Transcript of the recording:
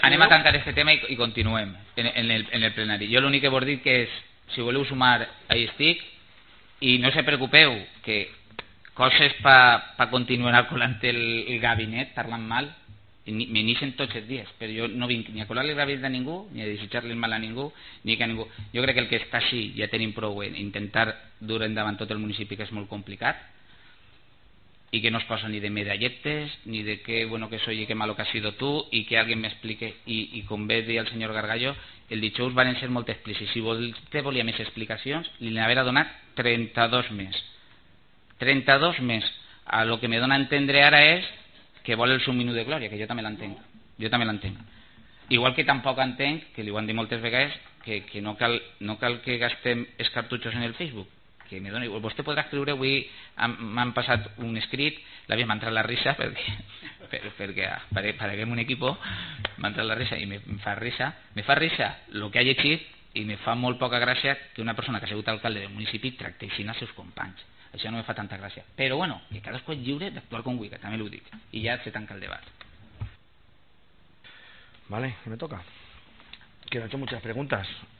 Anem a tancar este tema i continuem en el plenari. Jo l'únic que vos dic que és, si voleu sumar, ahí estic, i no se preocupeu que coses pa continuar colant el gabinet parlant mal me neixen tots els dies, però jo no vinc ni a colar el gabinet a ningú, ni a desitjar-li mal a ningú, ni que a ningú. Jo crec que el que està així ja tenim prou en intentar dur endavant tot el municipi, que és molt complicat, y que no os pasa ni de medalletes, ni de qué bueno que soy y qué malo que has sido tú, y que alguien me explique, y con vez de al señor Gargallo, el dijous van ser molt explícits. Si vostè volia més explicacions, li n'haurà donat 32 més. 32 més. A lo que me dona a entendre ara és que vol el seu minut de glòria, que jo també l'entenc. Jo també l'entenc. Igual que tampoc entenc, que li ho han dit moltes vegades, que no cal que gastem els cartutxos en el Facebook, que me dona igual. Vostè podrà escriure, avui m'han passat un escrit, m'ha entrat la risa perquè pareguem un equipo, m'ha entrat la risa i me fa risa el que ha llegit, i me fa molt poca gràcia que una persona que ha sigut alcalde del municipi tracteixi els seus companys. Això no me fa tanta gràcia, però bueno, que cadascú és lliure d'actuar com vulgui, també l'ho dic, i ja se tanca el debat. Vale, me toca. Que no he hecho muchas preguntas.